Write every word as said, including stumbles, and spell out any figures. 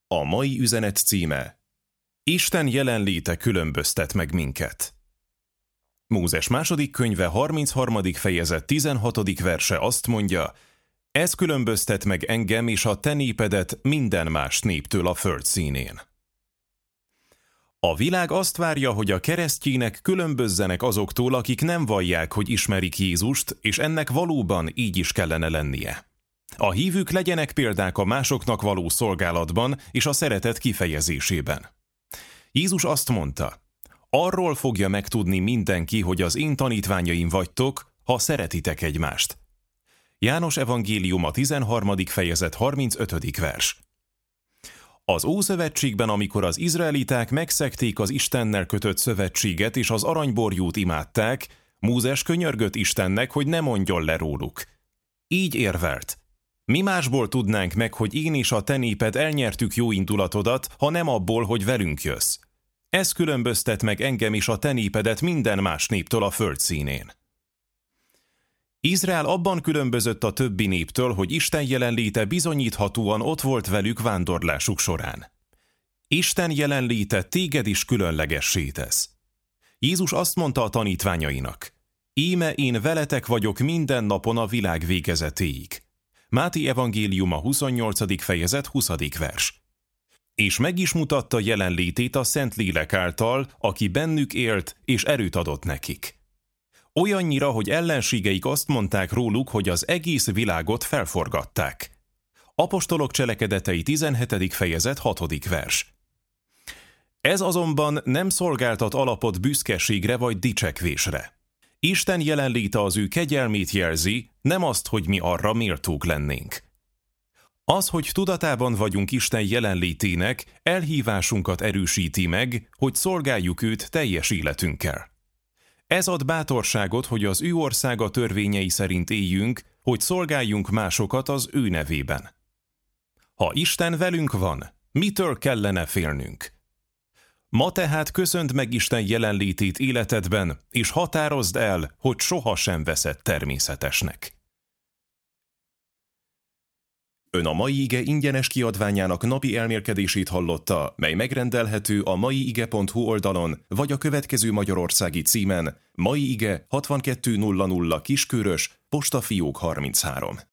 A mai üzenet címe: Isten jelenléte különböztet meg minket. Mózes második könyve harmincharmadik fejezet tizenhatodik verse azt mondja: ez különböztet meg engem és a te népedet minden más néptől a föld színén. A világ azt várja, hogy a keresztjének különbözzenek azoktól, akik nem vallják, hogy ismerik Jézust, és ennek valóban így is kellene lennie. A hívők legyenek példák a másoknak való szolgálatban és a szeretet kifejezésében. Jézus azt mondta: arról fogja megtudni mindenki, hogy az én tanítványaim vagytok, ha szeretitek egymást. János evangéliuma tizenharmadik fejezet harmincötödik vers. Az Ószövetségben, amikor az izraeliták megszegték az Istennel kötött szövetséget és az aranyborjút imádták, Mózes könyörgött Istennek, hogy ne mondjon le róluk. Így érvelt: mi másból tudnánk meg, hogy én és a te néped elnyertük jó indulatodat, ha nem abból, hogy velünk jössz. Ez különböztet meg engem és a te népedet minden más néptől a föld színén. Izrael abban különbözött a többi néptől, hogy Isten jelenléte bizonyíthatóan ott volt velük vándorlásuk során. Isten jelenléte téged is különlegessé tesz. Jézus azt mondta a tanítványainak: íme én veletek vagyok minden napon a világ végezetéig. Máté evangéliuma huszonnyolcadik fejezet huszadik vers. És meg is mutatta jelenlétét a Szentlélek által, aki bennük élt és erőt adott nekik. Olyannyira, hogy ellenségeik azt mondták róluk, hogy az egész világot felforgatták. Apostolok cselekedetei tizenhetedik fejezet hatodik vers. Ez azonban nem szolgáltat alapot büszkeségre vagy dicsekvésre. Isten jelenléte az ő kegyelmét jelzi, nem azt, hogy mi arra méltók lennénk. Az, hogy tudatában vagyunk Isten jelenlétének, elhívásunkat erősíti meg, hogy szolgáljuk őt teljes életünkkel. Ez ad bátorságot, hogy az ő országa törvényei szerint éljünk, hogy szolgáljunk másokat az ő nevében. Ha Isten velünk van, mitől kellene félnünk? Ma tehát köszönd meg Isten jelenlétét életedben, és határozd el, hogy sohasem veszed természetesnek. Ön a Mai Ige ingyenes kiadványának napi elmélkedését hallotta, mely megrendelhető a maiige pont hu oldalon, vagy a következő magyarországi címen: Mai Ige hatvankettő nulla nulla Kiskörös, Postafiók harminchárom.